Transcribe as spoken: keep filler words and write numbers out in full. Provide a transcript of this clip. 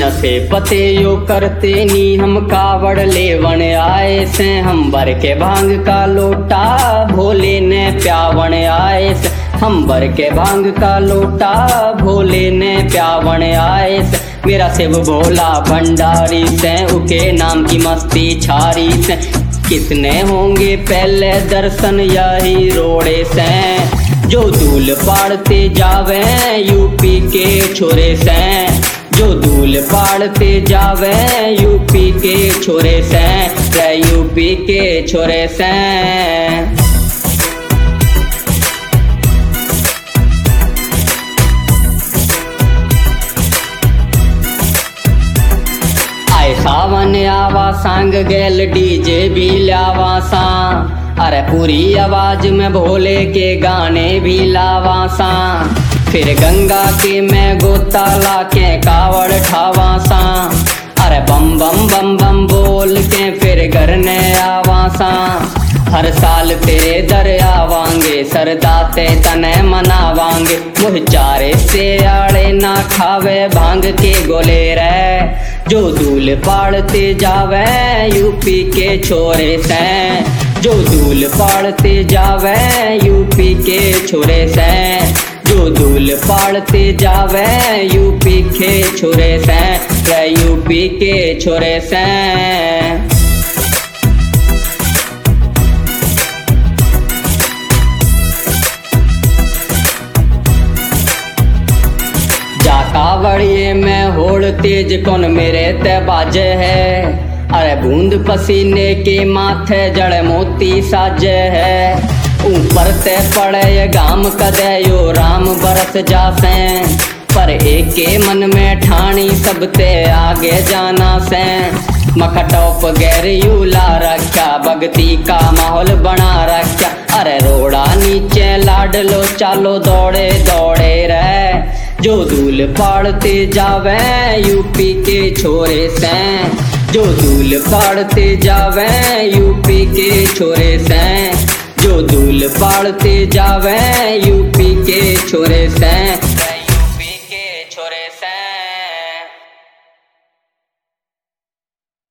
नशे पते यो करते नी हम कावड़ लेवन आए से। हम भर के भांग का लोटा भोले ने प्यावन आए से। हम भर के भांग का लोटा भोले ने प्यावन आए से। मेरा शिव भोला भंडारी से उके नाम की मस्ती छारी से। कितने होंगे पहले दर्शन यही रोड़े से। जो धूल पाड़ते जावे यूपी के छोरे से। जो धूल पाड़ते जावे यूपी के छोरे से। यूपी के छोरे से। आए सावन आवा सांग गेल डीजे भी लावा सा। अरे पूरी आवाज में भोले के गाने भी लावा सा। फिर गंगा के मैं गोता ला के कावड़ ठावा सा। अरे बम बम बम बम बोल के फिर घर ने आवा सा। हर साल तेरे दर आवांगे सरदाते तने मनावांगे। मुझ चारे से आड़े ना खावे भांग के गोले रे। जो धूल पाड़ते जावे यूपी के छोरे से। जो धूल पाड़ते जावे यूपी के छोरे से। जो धूल पाड़ते जावे यूपी के छोरे से। यूपी के छोरे से। जा कावड़िए में होड़ तेज कौन मेरे ते बाजे है। अरे बूंद पसीने के माथे जड़ मोती साजे है। ऊपर ते पड़े गाम कदे यो राम बरस जासे। पर एक के मन में ठानी सब ते आगे जाना से। मखटोप गैर यूला रखा भक्ति का माहौल बना रखा। अरे रोड़ा नीचे लाडलो चालो दौड़े दौड़े रे। जो धूल पाड़ते जावे यूपी के छोरे से। जो धूल पाड़ते जावे यूपी के छोरे से। जो धूल पाड़ते जावे यूपी के छोरे से।